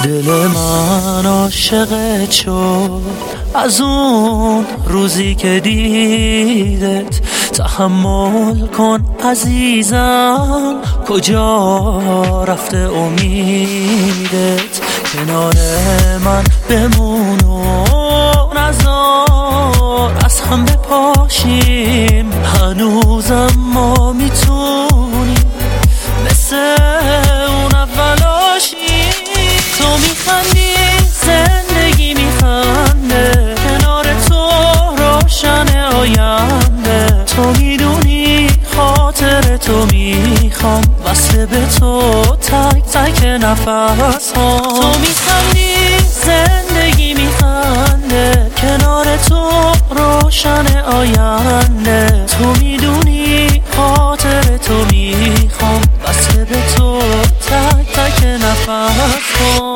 دل من عاشقت شد از اون روزی که دیدت. تحمل کن عزیزم، کجا رفته امیدت؟ کنار من بمون و نذار از هم بپاشیم. هنوزم ما میتونیم مثل اون اولاشیم. تو میخندی زندگی میخنده، کنار تو روشن آینده. تو میدونی خاطر تو میخوام، وصل به تو تک تک نفس ها. تو میخندی زندگی میخنده، کنار تو روشن آینده. تو میدونی خاطر تو میخوام، وصل به تو تک تک نفس ها.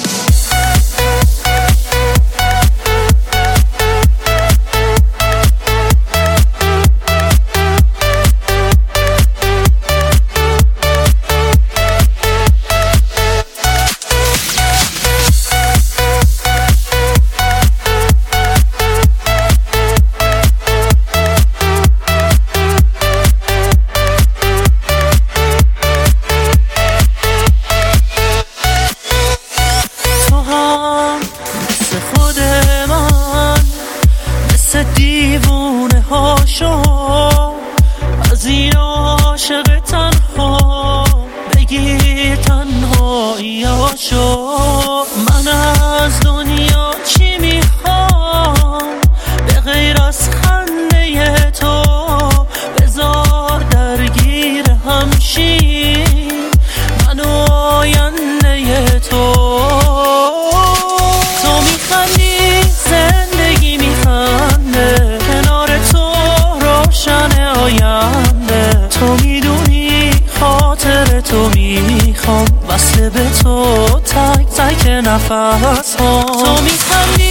دیوونه ها شو از این عاشق تنها، بگیر تنهایی ها شو. من از دنیا چی میخوام به غیر از خنده تو؟ بذار درگیر همشیم من و آینده تو. تو میخندی زندگی میخنده، کنار تو روشن آینده. تو میدونی خاطر تو میخوام، وصل به تو تک تک نفس ها. تو میخندی